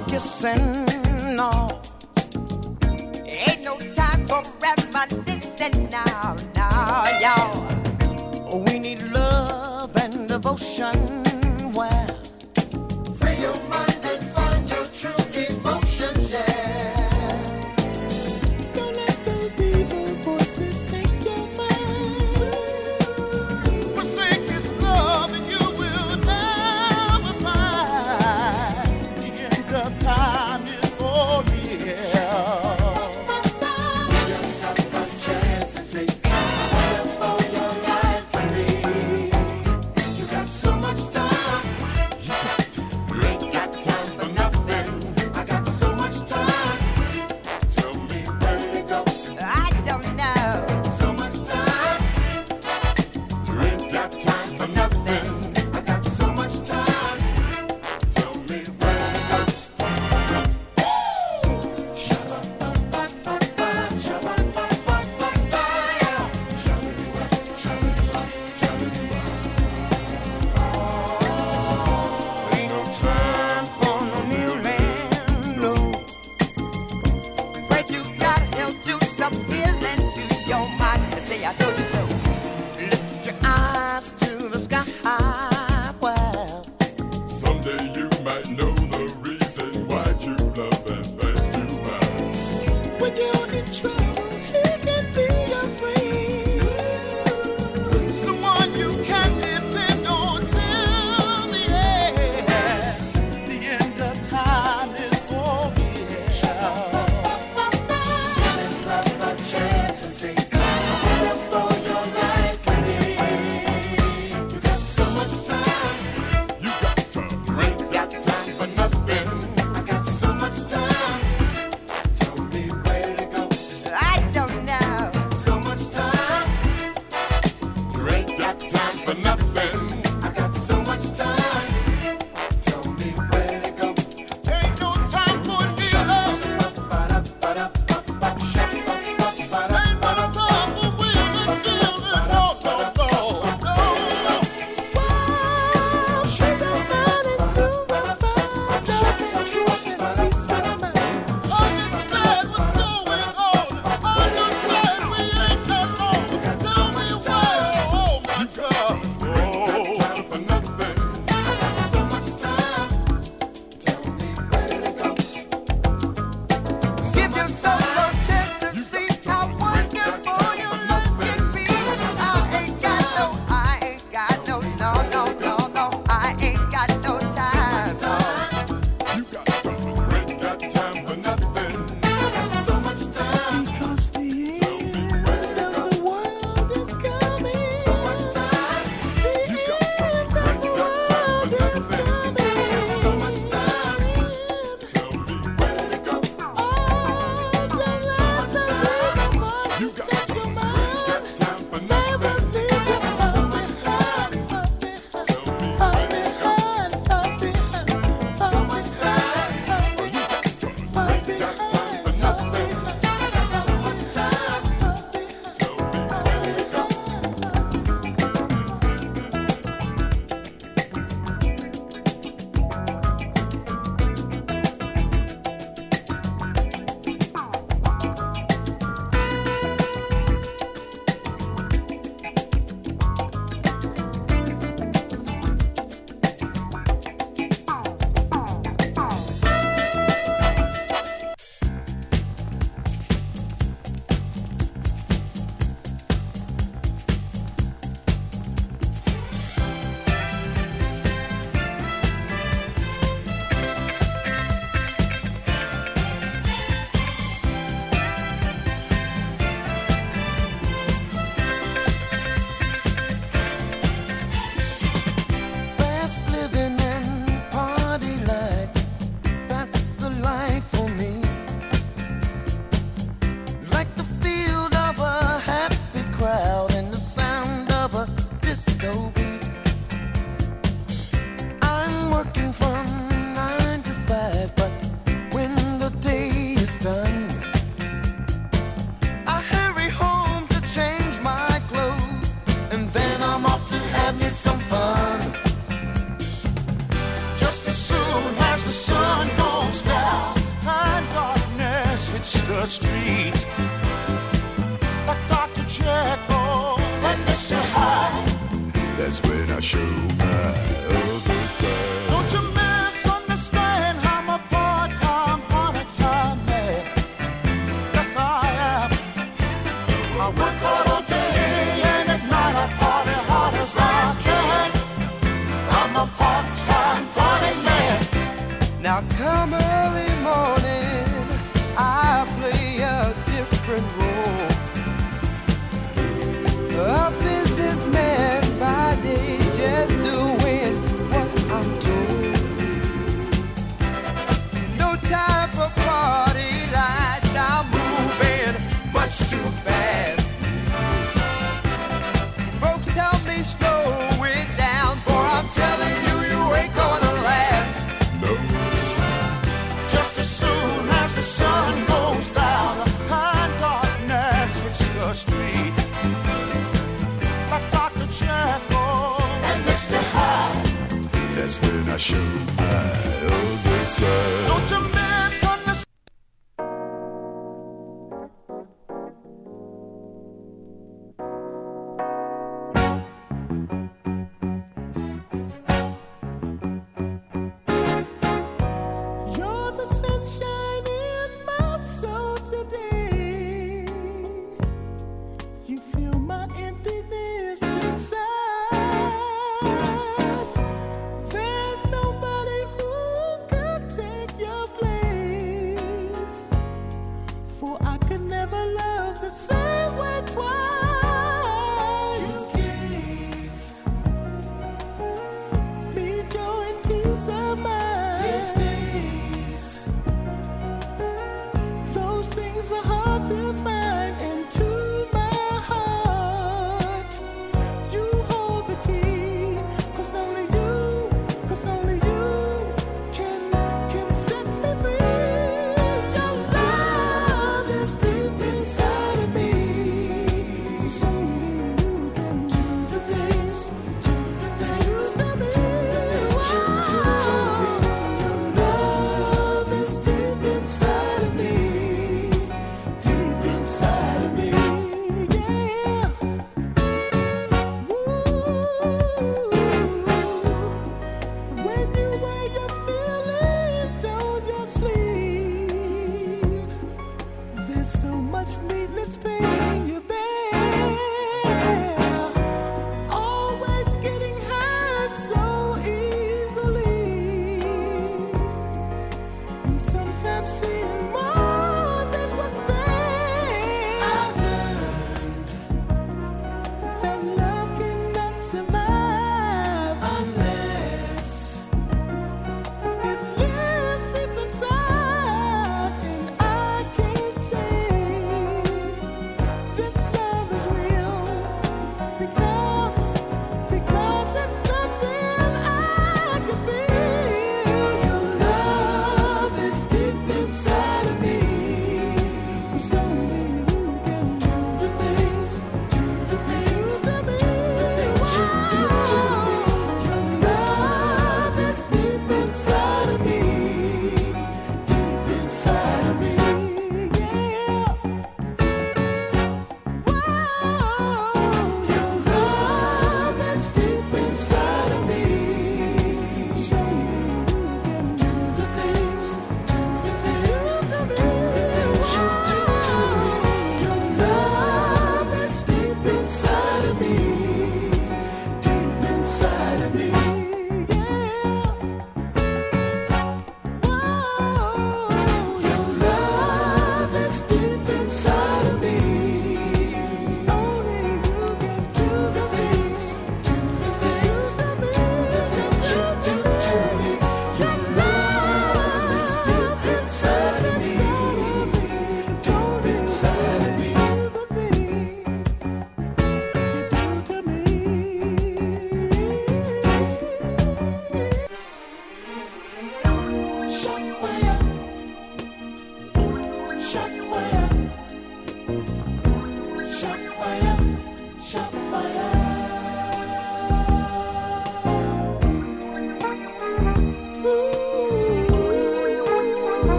kissing, no. Ain't no time for reminiscing now, y'all. We need love and devotion. Well, free your mind and find your true emotions, yeah. Don't let those evil voices take your mind. Forsake this love and you will never find the end of time is for real. Give yourself a chance and say, wonderful your life can be. You got so much time. You ain't got time. street. Like Dr. Jekyll and Mr. Hyde. That's when I show my other side. Don't you misunderstand, I'm a part-time, part-time man. Yes, I am. I work hard all day and at night I party hard as I can. I'm a part-time, party man. Now come early morning, I play a different role. A businessman by day, just doing what I'm told. No time for party lights, I'm moving much too fast. Folks tell me slow it down, boy, I'm telling you, you ain't gonna last. No, Just as soon as the sun goes down and darkness hits the street.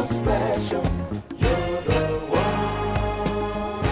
so special. You're the one.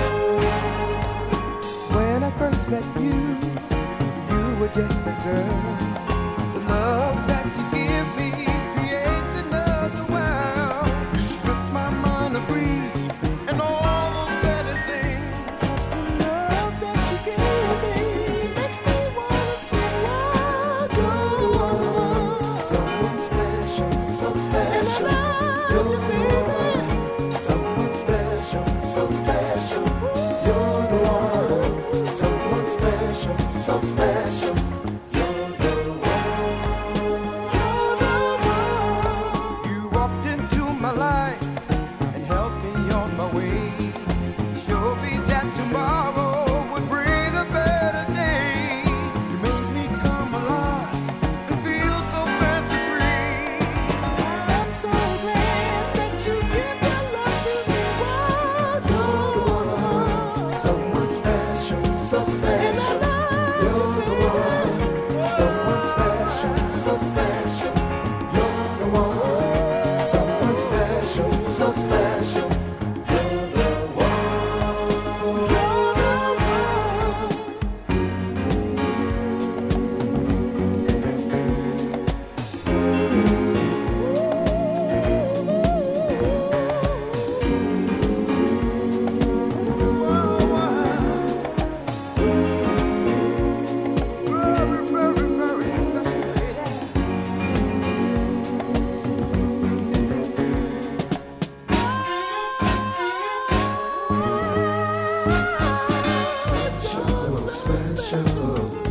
When I first met you, you were just a girl. The love that you give me creates another world. You strip my mind of greed and all those better things. Just the love that you give me makes me wanna say, wow, you're the one. Someone special, so special. You're the one. Someone special, so special. You're the one. Someone special, so special. You're the one. You're the one. You walked into my life and helped me on my way. Showed me that tomorrow would bring a better day. You made me come alive and feel so fancy free. I'm so glad that you give your love to me. Wow, you're the one. Someone special, so special. You're the one. Someone special, so special. You're the one. Someone special, so special. You're the one. You're the one. Very, very, very special lady. Special, special.